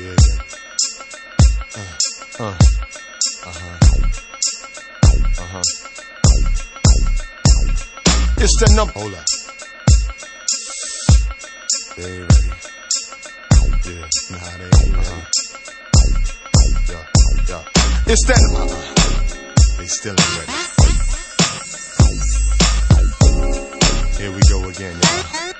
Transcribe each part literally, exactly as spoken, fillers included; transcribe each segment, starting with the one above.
Yeah. Uh, uh, uh-huh. Uh-huh. It's the number. Hold up. They ain't ready. Yeah, nah, they ain't ready. Yeah, yeah. It's that. Uh-uh. They still ain't ready. Here we go again, y'all.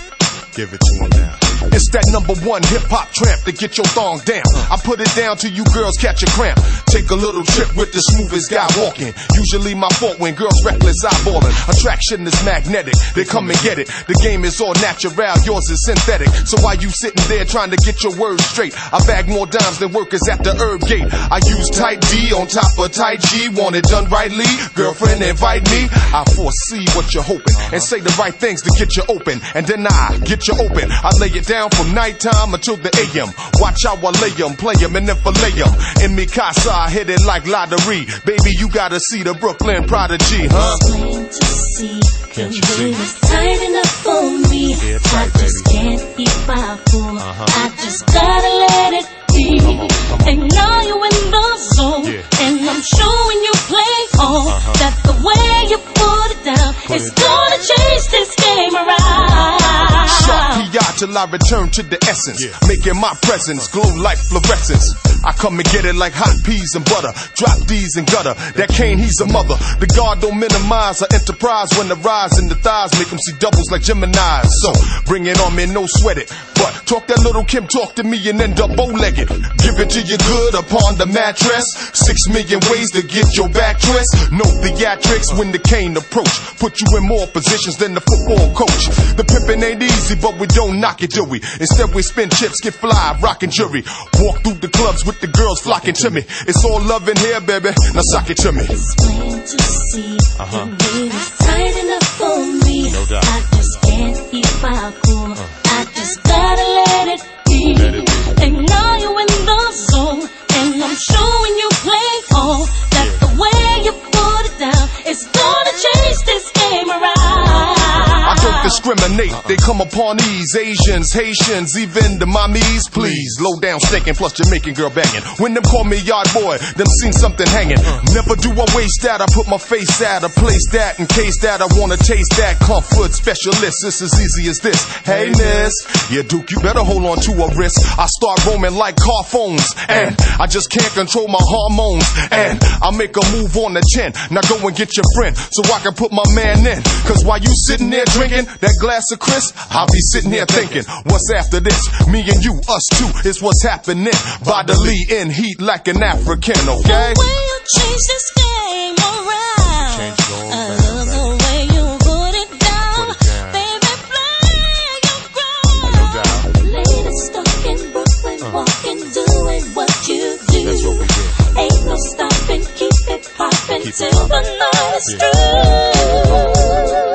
Give it to them now. It's that number one hip-hop tramp to get your thong down. I put it down till you girls catch a cramp. Take a little trip with the smoothest guy walking. Usually my fault when girls reckless eyeballing. Attraction is magnetic, they come and get it. The game is all natural, yours is synthetic. So while you sitting there trying to get your words straight, I bag more dimes than workers at the herb gate. I use tight D on top of tight G. Want it done rightly, girlfriend invite me. I foresee what you're hoping and say the right things to get you open. And then I get you open. I lay it down from nighttime until the A M. Watch how I lay 'em, play 'em, and then fillet 'em. In me casa, I hit it like lottery. Baby, you gotta see the Brooklyn Prodigy, huh? It's plain to see. Can't you the see? game is tight enough for me. Yeah, I tight, just baby. can't keep my cool. Uh-huh. I just gotta let it be. Come on, come on. And now you're in the zone. Yeah. And I'm showing you play on. Uh-huh. That the way you put it down Put is it down. gonna change this game around. Sharp P I till I return to the essence. Yeah. Making my presence glow like fluorescence. I come and get it like hot peas and butter. Drop D's and gutter. That Kane, he's a mother. The guard don't minimize our enterprise when the rise in the thighs make them see doubles like Gemini. So bring it on me, no sweat it. But talk that little Kim talk to me and end up bow-legged. Give it to you good upon the mattress. Six million ways to get your back twist. No theatrics when the Kane approach. Put you in more positions than the football coach. The pimpin' ain't easy, but we don't knock it, do we? Instead we spin chips, get fly, rockin' jury. Walk through the clubs with the girls flocking to me. It's all love in here, baby. Now sock it to me. It's plain to see. Uh-huh. The game is tight enough for me. No doubt. I just can't keep my cool. Uh. I just gotta let it be. Let it be. And now you're in the zone. And I'm showing you play on. That Yeah. the way you put it down is gonna change this game around. I don't discriminate, they come upon ease. Asians, Haitians, even the mommies, please. Low down stinking, plus Jamaican girl banging. When them call me yard boy, them seen something hanging. Never do I waste that, I put my face at a place that in case that I wanna taste that. Comfort specialist, it's as easy as this. Hey miss, yeah Duke, you better hold on to a wrist. I start roaming like car phones, and I just can't control my hormones. And I make a move on the chin, now go and get your friend, so I can put my man in. Cause while you sitting there drinking that glass of Chris, I'll be sitting here thinking, what's after this? Me and you, us two, is what's happening. Bodily in heat like an African, okay? The way you change this game around. Change it all I around, love baby. the way you put it down. Put it down. Baby, play your ground. No doubt. Ladies stuck in Brooklyn, Uh. walking, doing what you do. That's what we do. Ain't no stopping, keep it popping Keep it till the poppin'. night is Yeah. through.